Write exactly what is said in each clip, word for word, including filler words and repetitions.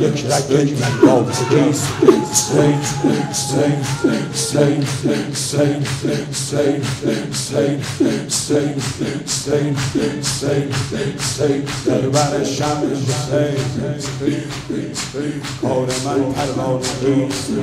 یک رگ دیوانه کیست حسین حسین حسین حسین حسین حسین حسین حسین حسین حسین در بر شمع حسین کار من پروانه کیست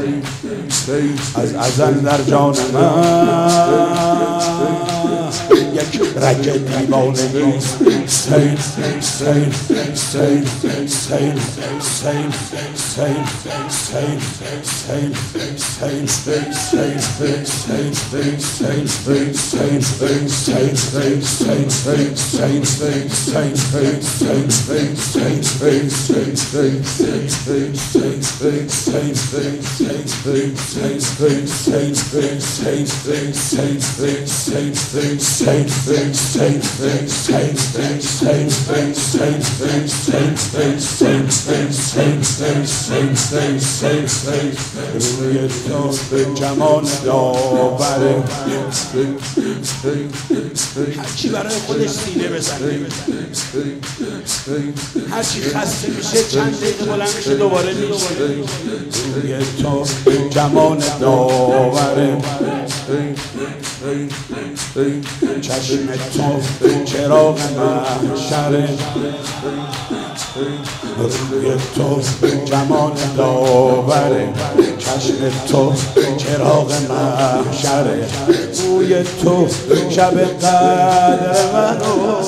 از ازل در جان من یک رگ دیوانه کیست حسین حسین حسین حسین حسین حسین حسین حسین حسین حسین حسین حسین حسین حسین حسین حسین حسین روی تو جمال داوره هرچی برای خودش سینه بزنه هرچی خسته میشه چند دقیقه بلند میشه دوباره میشه روی تو جمال داوره چشم تو چراغ محشره روی تو جمال داوره چشم تو چراغ محشره روی تو شب قدر منو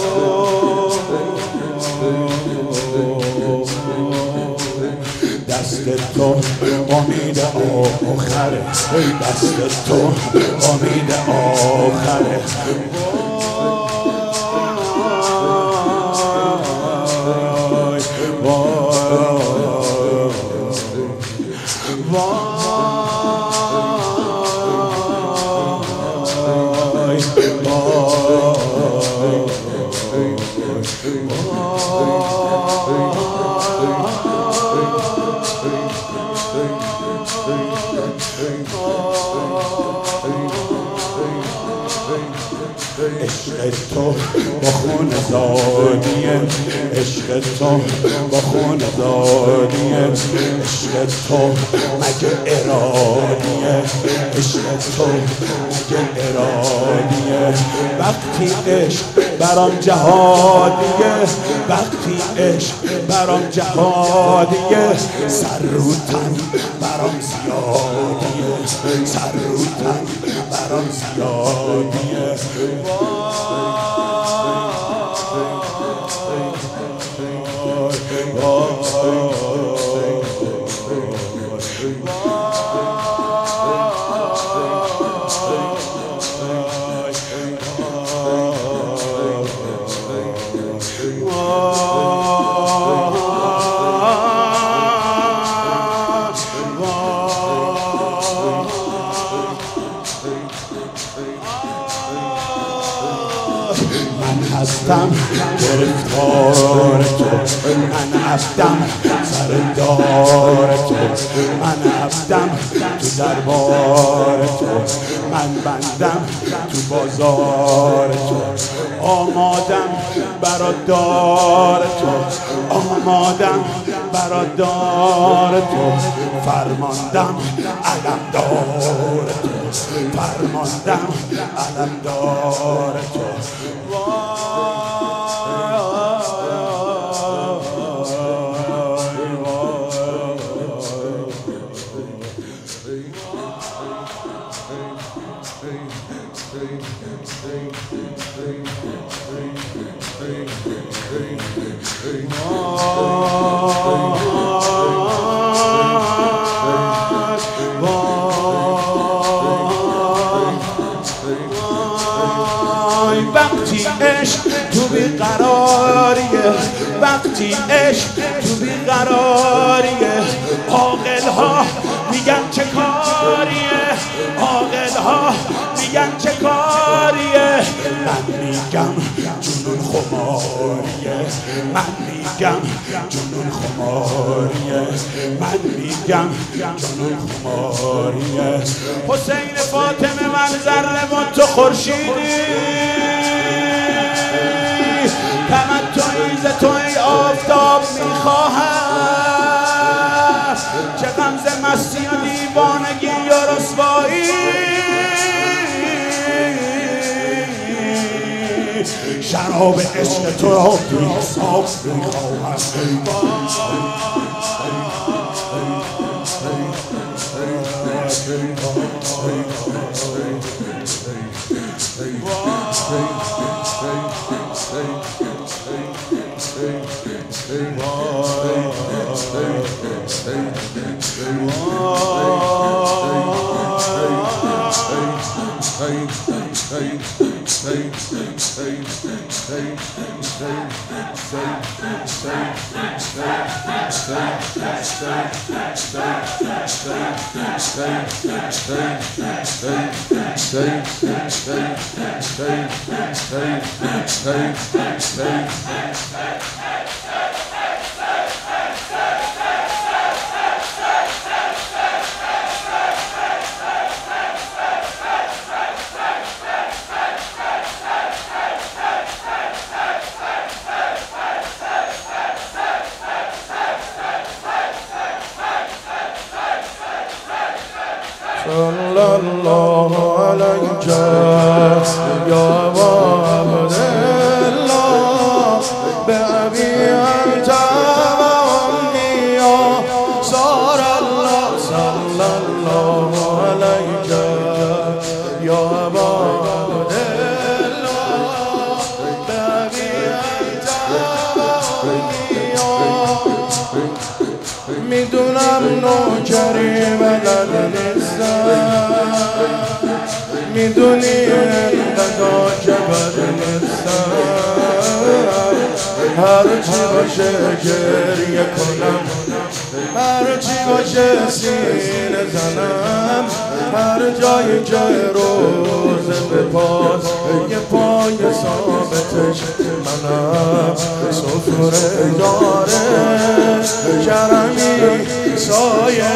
دست تو امید آخره دست تو امید آخره عشق تو با خون زادیه عشق تو با خون زادیه عشق تو مگه ارادیه عشق تو مگه ارادیه وقتی عشق برام جهادیه وقتی عشق برام جهادیه سر رو تن برام زیادیه سر رو تن برام زیادیه من هستم گرفتار تو من هستم سردار تو من هستم تو دربار تو من بندم تو بازار تو آمادم برادار تو آمادم برادار تو فرماندم علمدار تو فرماندم علمدار تو وقتی عشق تو بیقراریه وقتی عشق تو بیقراریه عاقل ها میگن چه کاریه عاقل ها میگن چه کاریه من میگم جنون خماریه من میگم جنون خماریه من میگم جنون خماریه حسین فاطمه من ذره و تو خورشیدی تمتعی ز تو ای آفتاب میخواهم چه غمزه مستی و دیوانگی یا رسوایی شراب عشق تو را بی حساب میخواهم صلی الله علیک یا عبدالله بأبی انت و امی یا صار الله صلی الله علیک یا عبدالله بأبی انت و امی یا میدونم نوکری بلد میدونی انقدر که بد نیستم هر چی باشه گریه کنم هر چی باشه سینه زنم هر جایی که روزه به پاس یه پای ثابتش منم سفره داره کرمی سایه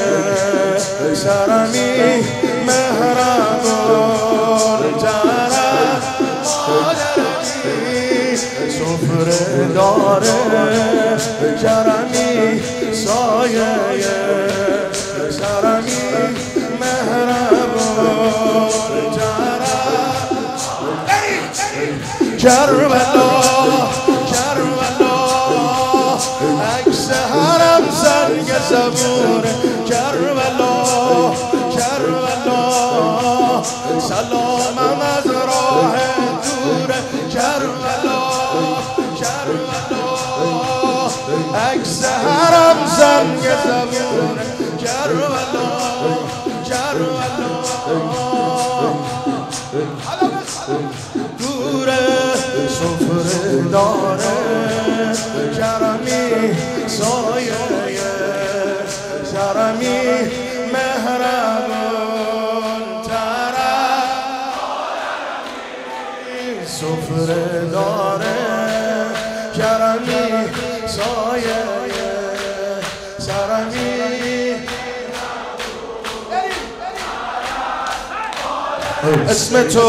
سرمی مهربان طرف مادرمی سفره داره کرمی سایه سرمی مهربان طرف کربلا کربلا عکس حرم سنگ صبوره کربلا کربلا سلامم از راه دوره کربلا کربلا عکس حرم سنگ صبوره کربلا کربلا دوره سفره داره کرمی سایه کرمی مهربان طرف سفره داره کرمی سایه کرمی اسم تو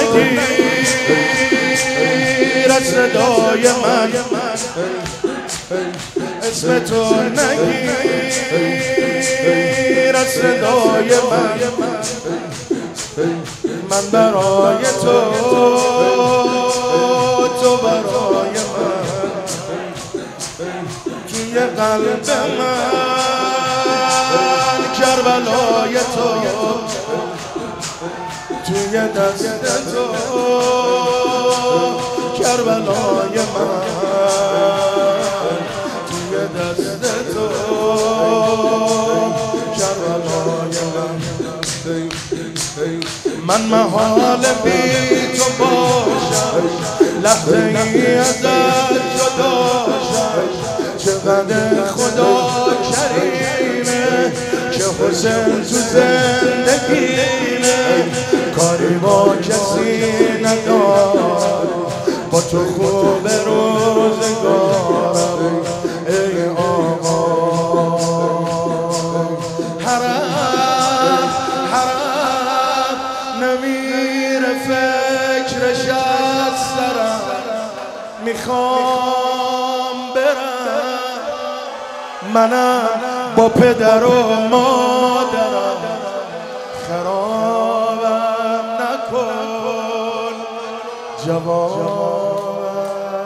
نگیر از صدای من اسم تو نگیر از صدای من من برای تو تو برای من توی قلب من کربلای تو توی دست تو کربلای من توی دست تو کربلای من من محال بی تو باشم لحظه ای ازت جدا شم چقدر خدا کریمه که حسین تو زندگیمه کاری با کسی ندارم با تو خوب روزگارم ای آقا حرم حرم نمیره فکرش از سرم میخوام برم منم با پدر و مادرم خرابم نکن جوانم.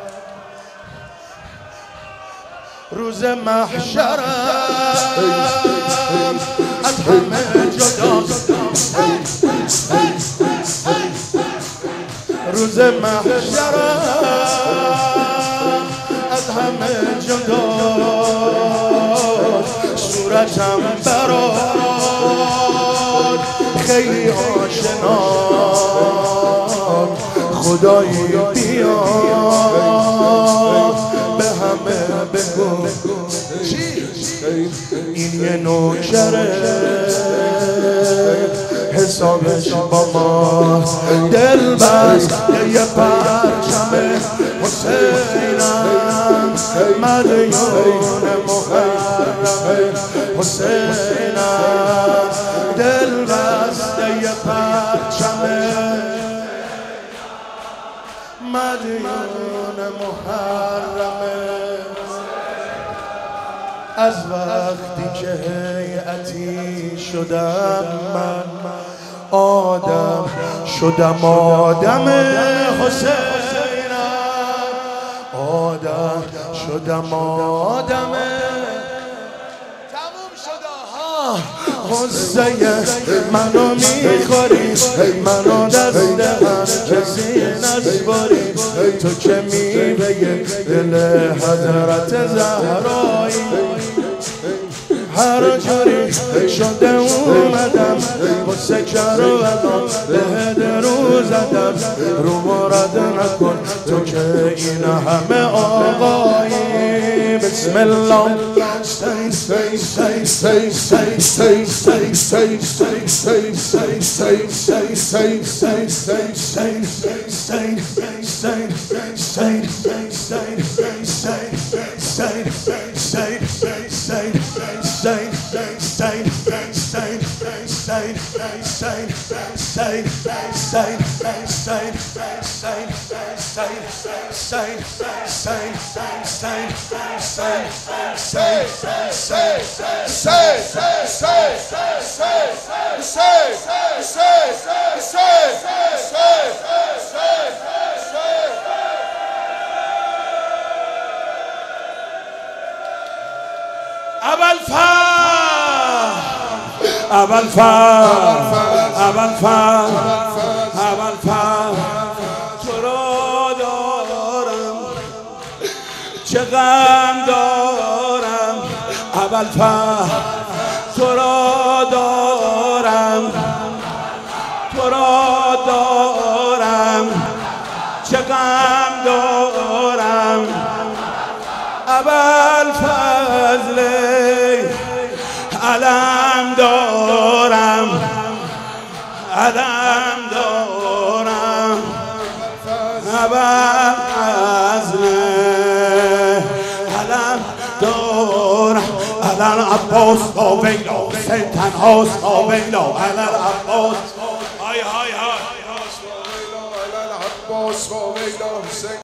روز محشرم از همه جداست، روز محشرم از همه جداست، صورتم برات خیلی آشنا، خدایی بیا به همه بگو این یه نوکره حسابش با ما دل بست یه پرچم حسینم مدیون محرم حسینم دل بست یه پرچم مدیون محرم. از وقتی که هیئتی شدم من آدم شدم آدم حسینم، آدم شدم آدم تموم شده ها. غصه منو میخوری، منو دست هر کسی نسپاری، تو که میوه دل حضرت زهرایی. هر جوری شده اومدم واسه کربلا بهت رو زدم، رو مراد نکن تو که این همه آقایی. بسم الله say say say say say say say say say say say say say say say say say say say اول فر اول فر اول فر تو را دارم چه غم دارم، اول فر تو را دارم تو را دارم چه غم دارم، اول فضل علم دارم علم دارم اول فضل علم دارم. علم عباس با ویلا حسین تنهاست با ویلا، علم عباس های های های عباس با ویلا، علم عباس با ویلا حسین